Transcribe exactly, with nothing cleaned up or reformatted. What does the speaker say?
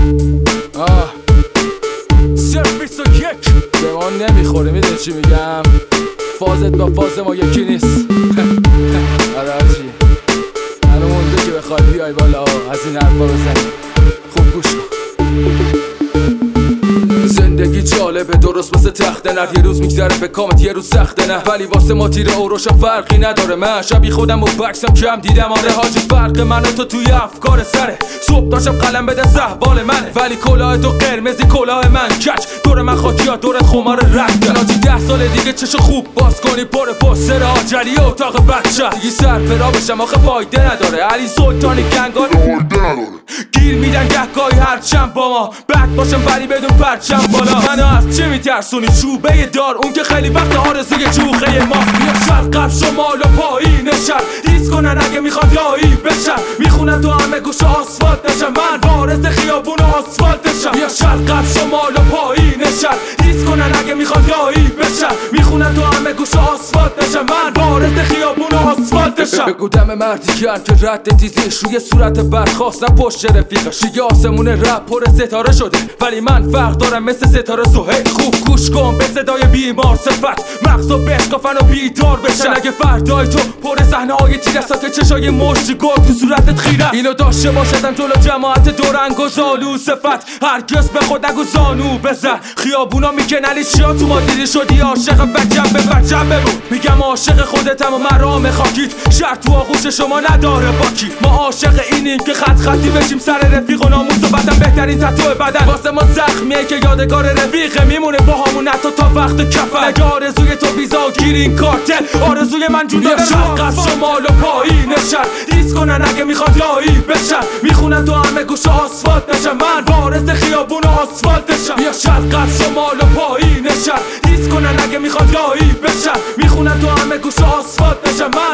آه صرف بیست و یک به ما نمیخوره. میدونی چی میگم؟ فازت با فاز ما یکی نیست. آره آجی هنو مونده که بخوای بیای بالا از این حرفا بزنی. خوب گوش کن. زندگی جالبه درست مثل تخت نرد. یه روز میگذره به کامت یه روز سخته نه، ولی واسه ما تیر اوروشا فرقی نداره. من شبی خودم و بکسم کم دیدم. آره حاجی فرق من و تو توی افکار سره. صبح داشتم قلم بده احوال منه، ولی کلاه تو قرمزی کلاه من کچ. دور من خاکیا دورت خمار رنگ. ناجی ده سال دیگه چشو خوب باز کنی پر پوستر آجری اتاق بچه. دیگه سرفرا بشم آخه فایده نداره. علی سلطانی گنگان گیر میدن گهگاهی هرچند با ما بد باشم ولی بدون پرچم بالا. منو از چه میترسونی؟ چوبه دار اون که خیلی وقت آرزوی چوخه مافیا. شرق شمال و پایین شهر ریز کنن اگه میخواد یایی بشن. میخونن تو همه گوش آسفالت نشم. من وارث خیابون و آسفالت نشم. یا شرق شمال و پایین شهر ریز کنن اگه میخواد یایی بشن. میخونن تو همه گوش آسفالت نشم. من وارث خیابون و آسفالت نشم. بگو دم مردی کرد که رد تیزیش روی صورت برخواست نه پشت رفیقش. دیگه آسمون رپ پر ستاره شده ولی من فرق دارم مثل ستاره سهیل. خوب گوش کن به صدای بیمار صفت مغزو بشکافن و بیدار بشن. اگه فردای تو پر صحنه های تیرسات چشای مشتی گل تو صورتت خیره. اینو داشته باشدم جلو جماعت دورنگ و زالو صفت. هرگز به خود نگو زانو بزن. خیابونا میگن علی چیا تو ما دیدی شدی عاشق بچم به بچم ببون. میگم عاشق خودتم و مرام خاکیت. شهر تو آغوش شما نداره باکی. ما عاشق اینیم که خط خطی بشیم سر رفیق و ناموس و بدن بهترین تتو بدن. واسه ما زخمیه که یادگار رفیقه میمونه با همون حتی تا وقت کفن. اگه آرزوی تو ویزا و گیرین کارتل آرزوی من جون داره. شرق از شمال و پایین شهر ریز کنن اگه میخواد یایی بشن. میخونن تو همه گوش آسفالت نشم. من وارث خیابون و آسفالت نشم. یا شرق از شمال و پایین شهر ریز کنن اگه میخواد یایی بشن. میخونن تو همه گوش آسفالت نشم.